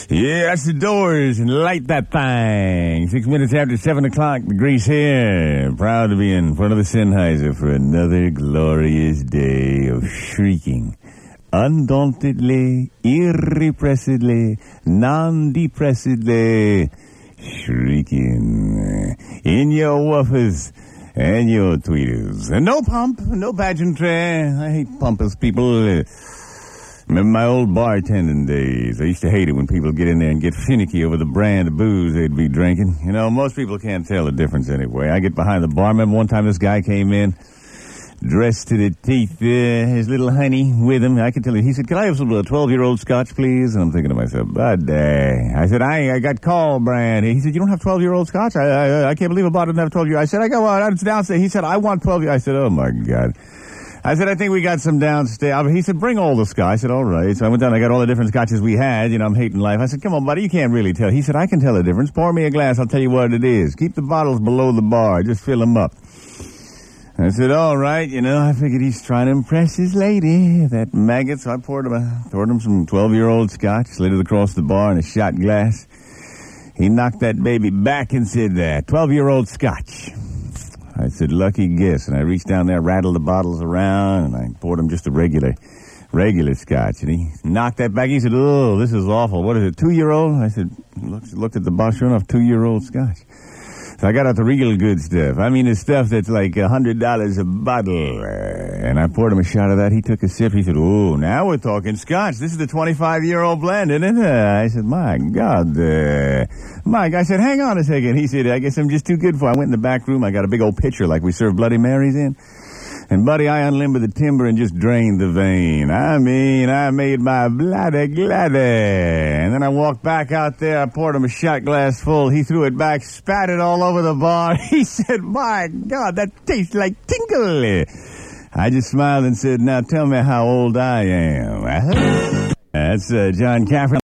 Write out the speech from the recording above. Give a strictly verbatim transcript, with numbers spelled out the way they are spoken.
Yeah, that's the Doors, and light that thing. Six minutes after seven o'clock, the Grease here. Proud to be in front of the Sennheiser for another glorious day of shrieking. Undauntedly, irrepressibly, non-depressedly shrieking in your woofers and your tweeters. And no pump, no pageantry. I hate pompous people. Remember my old bartending days. I used to hate it when people get in there and get finicky over the brand of booze they'd be drinking. You know, most people can't tell the difference anyway. I get behind the bar. Remember one time this guy came in, dressed to the teeth, uh, his little honey with him. I could tell him. He said, "Can I have some twelve-year-old scotch, please?" And I'm thinking to myself, buddy. I said, I I got call brand. He said, "You don't have twelve-year-old scotch? I, I I can't believe I bought another twelve-year." I said, "I got one. It's downstairs." He said, "I want twelve." I said, "Oh, my God." I said, "I think we got some downstairs." He said, "Bring all the scotch." I said, "All right." So I went down. I got all the different scotches we had. You know, I'm hating life. I said, "Come on, buddy. You can't really tell." He said, "I can tell the difference. Pour me a glass. I'll tell you what it is. Keep the bottles below the bar. Just fill them up." I said, "All right." You know, I figured he's trying to impress his lady, that maggot. So I poured him, a, poured him some twelve-year-old scotch, slid it across the bar in a shot glass. He knocked that baby back and said, uh, twelve-year-old scotch. I said, "Lucky guess." And I reached down there, rattled the bottles around, and I poured him just a regular, regular scotch. And he knocked that back. He said, "Oh, this is awful. What is it, two-year-old?" I said, looked, looked at the box, sure enough, two-year-old scotch. So I got out the real good stuff. I mean, the stuff that's like a hundred dollars a bottle. And I poured him a shot of that. He took a sip. He said, "Oh, now we're talking scotch. This is the twenty-five-year-old blend, isn't it?" Uh, I said, "My God, uh, Mike." I said, "Hang on a second." He said, "I guess I'm just too good for it." I went in the back room. I got a big old pitcher like we serve Bloody Marys in. And, buddy, I unlimbered the timber and just drained the vein. I mean, I made my bloody gladdy. And then I walked back out there. I poured him a shot glass full. He threw it back, spat it all over the bar. He said, "My God, that tastes like tinkle." I just smiled and said, "Now tell me how old I am." That's uh, John Caffrey.